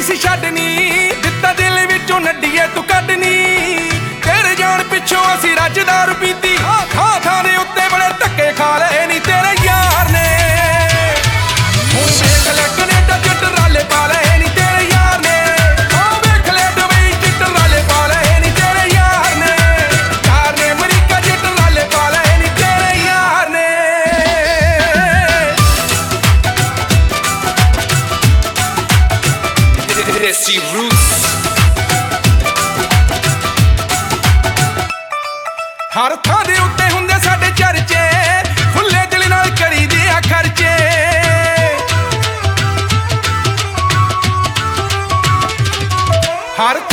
ਸੀ ਛੱਡਣੀ, ਦਿੱਤਾ ਦਿਲ ਵਿੱਚੋਂ ਨੱਡੀਏ ਤੂੰ ਕੱਢਣੀ। ਤੇਰੇ ਜਾਣ ਪਿੱਛੋਂ ਅਸੀਂ ਰੱਜਦਾਰ ਪੀਤੀ, ਥਾਂ ਥਾਂ ਦੇ ਉੱਤੇ ਬੜੇ ਧੱਕੇ ਖਾ ਲਏ ਨੀ ਤੇਰੇ ਯਾਰ ਨੇ। ਹੁਣ ਵੇਖ ਲੈ ਕੈਨੇਡਾ ਚ ਟਰਾਲੇ ਪਾ ਲਏ ਨੀ ਤੇਰੇ ਯਾਰ ਨੇ। ਉਹ ਵੇਖ ਲੈ ਦੁਬਈ ਚ ਟਰਾਲੇ ਪਾ ਲਏ ਨੀ ਤੇਰੇ ਯਾਰ ਨੇ। ਯਾਰ ਨੇ ਅਮਰੀਕਾ ਚ ਟਰਾਲੇ ਪਾ ਲਏ ਨੀ ਤੇਰੇ ਯਾਰ ਨੇ। Desi Roots। ਹਰ ਥਾਂ ਦੇ ਉੱਤੇ ਹੁੰਦੇ ਸਾਡੇ ਚਰਚੇ, ਖੁੱਲੇ ਦਿਲ ਨਾਲ ਕਰੀਦੇ ਆ ਖਰਚੇ। ਹਰ